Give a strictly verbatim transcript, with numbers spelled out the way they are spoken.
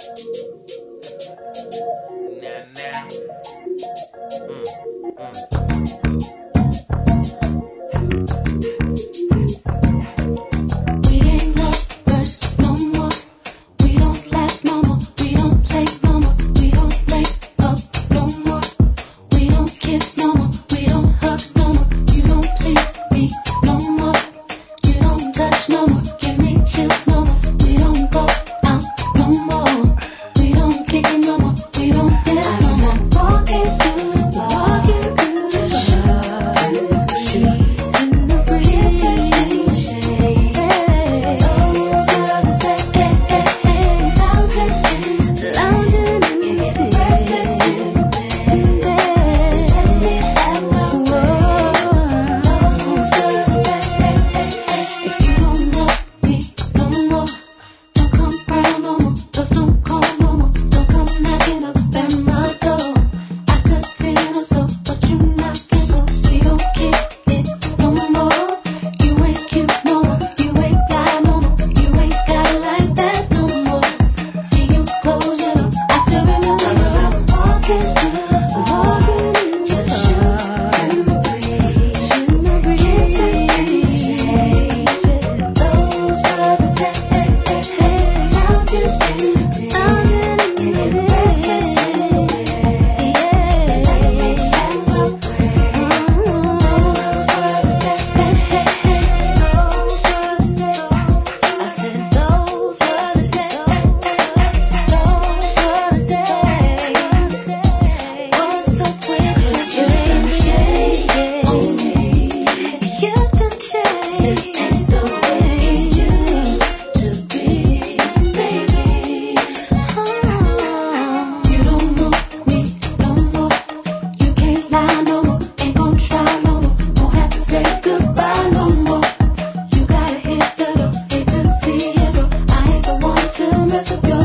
Now, now. Mm, mm. We ain't lovers no more. We don't laugh no more. We don't play no more. We don't make up no more. We don't kiss no more. We don't hug no more. You don't please me no more. You don't touch no more. Give me chills no more. We don't go out no more. We don't kick it no more. We don't dance no more. Walking through the walking through the shades in the breeze, in the breeze, in the shade. Those are the days, lounging, lounging in the breakfast in bed. Let me have my way. Those are the days. If you don't know me no more, don't come round no more. Just don't call no more. Don't come knocking up at my door. I could tell so, but you knocking so we don't kick it no more. You ain't cute no more. You ain't fly no more. You ain't got it like that no more. See you close your door, I still remember you. I'm walking through, walking in the shades in the breeze, in the breeze, in the shade. Those are the days, lounging in the lounging in the breakfast in bed. Let me have my way. Those are the days, those are the days. I said those were the days, those were the days. What's up with your dream shade on me? You done changed. This ain't the way it used to be, baby. You don't know me no more. You can't lie no more. Ain't gon' try no more. Won't have to say goodbye no more. You gotta hit the door. Hate to see you go. I ain't the one to mess up your